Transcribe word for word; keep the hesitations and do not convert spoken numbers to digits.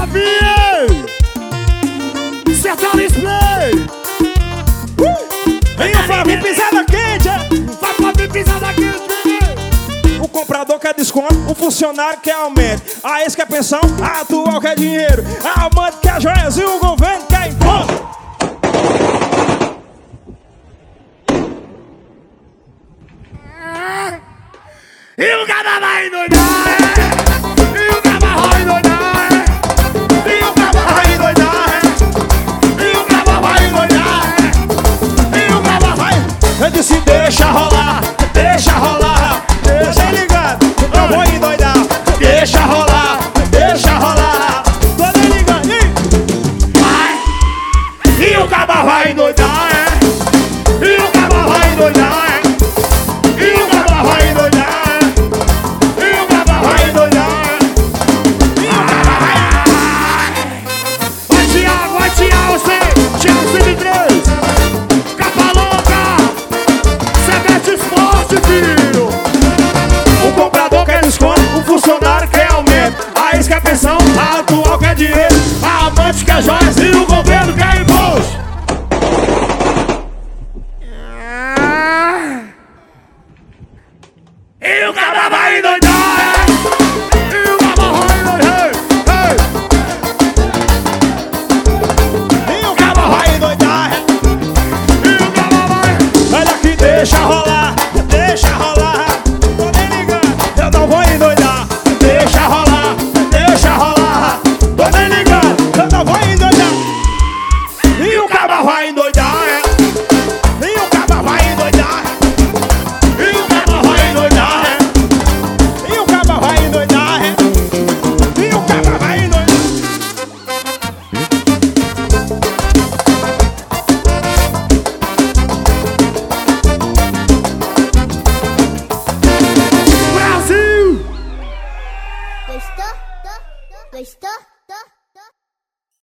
novinha! Sertão Display! Vem o Fábio pisada quente! Vai Fábio pisada quente! O comprador quer desconto, o funcionário quer aumento, a ex quer pensão, a atual quer dinheiro, a amante quer joias e o governo quer imposto. E o cara vai endoidar, é? E o cara vai endoidar, é? E o cara vai endoidar, é? E o cara vai endoidar, é? E o cara vai... Eu disse deixa rolar, deixa rolar, deixa ligado, eu vou endoidar. Deixa rolar, deixa rolar, tô nem ligado. Vai! E o cara vai endoidar, é? E o cara vai endoidar, é? E o cara vai endoidar, é? E o cara vai endoidar, é? E o cara vai... Vai Thiago, vai Thiago, você! Thiago cento e três! Capa louca! Sebete Esporte, filho! O comprador quer desconto, o funcionário quer aumento, a ex quer pensão, a atual quer dinheiro, a amante quer joias e o governo quer imposto. E o cara vai endoidar, é? E o cara vai endoidar, é? E o cabo vai endoidar. E o cara vai... Olha aqui, deixa rolar, deixa rolar, tô nem ligado, eu não vou endoidar. Deixa rolar, deixa rolar, tô nem ligado, eu não vou endoidar. E o cara vai endoidar, é? E o cabo vai endoidar. E o cara vai endoidar, é? E o cabo vai endoidar. E o cabo vai endoidar. Brasil! Gostou? Gostou?